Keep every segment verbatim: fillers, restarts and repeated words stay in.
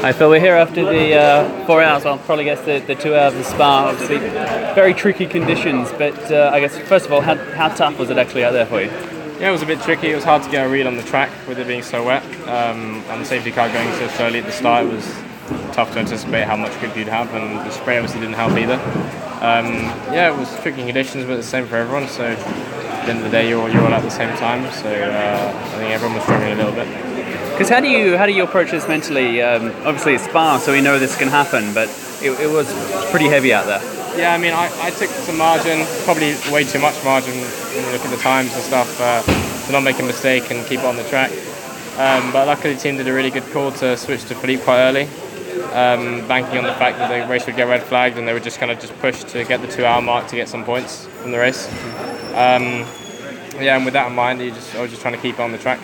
Hi Phil, we're here after the uh, four hours, well probably guess the, the two hours of Spa, obviously very tricky conditions, but uh, I guess first of all, how, how tough was it actually out there for you? Yeah, it was a bit tricky. It was hard to get a read on the track with it being so wet, um, and the safety car going so slowly at the start. It was tough to anticipate how much grip you'd have, and the spray obviously didn't help either. Um, yeah, it was tricky conditions, but it's the same for everyone, so at the end of the day you're all, you're all at the same time, so uh, I think everyone was struggling a little bit. Because how do you how do you approach this mentally? Um, obviously it's Spa, so we know this can happen, but it, it was pretty heavy out there. Yeah, I mean, I, I took some margin, probably way too much margin when you look at the times and stuff, uh, to not make a mistake and keep it on the track. Um, but luckily the team did a really good call to switch to Philippe quite early, um, banking on the fact that the race would get red flagged and they would just kind of just push to get the two hour mark to get some points from the race. Um, yeah, and with that in mind, you just, I was just trying to keep it on the track.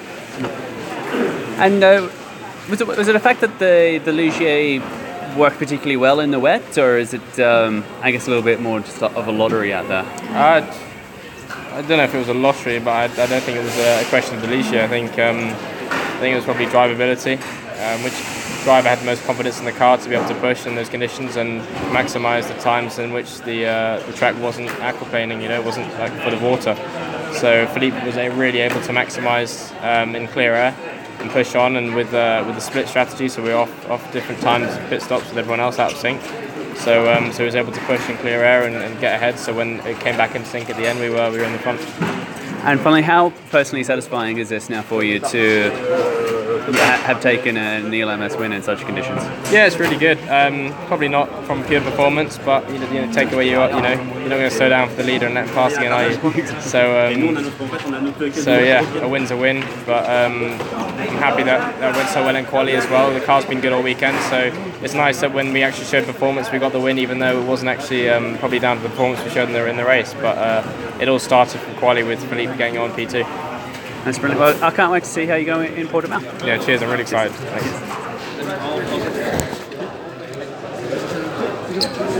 And uh, was it was it a fact that the the Ligier worked particularly well in the wet, or is it um, I guess a little bit more just of a lottery out there? Uh, I don't know if it was a lottery, but I, I don't think it was a question of the Ligier. I think um, I think it was probably drivability, um, which driver had the most confidence in the car to be able to push in those conditions and maximise the times in which the uh, the track wasn't aquaplaning, you know, it wasn't like full of water. So Philippe was really able to maximise um, in clear air and push on, and with uh, with the split strategy, so we were off off different times pit stops with everyone else out of sync. So um, so he was able to push in clear air and, and get ahead. So when it came back into sync at the end, we were we were in the front. And finally, how personally satisfying is this now for you to ha- have taken a Neil M S win in such conditions? Yeah, it's really good. Um, probably not from pure performance, but you know, you know take away your, you know, you're not going to slow down for the leader and let him pass again, are you? So, um, so yeah, a win's a win. But um, I'm happy that that went so well in quali as well. The car's been good all weekend, so it's nice that when we actually showed performance, we got the win, even though it wasn't actually um, probably down to the performance we showed in the in the race. But uh, it all started from quali with Philippe getting on P two. That's brilliant. Well, I can't wait to see how you go in Portimao. Yeah, cheers. I'm really excited. Thanks.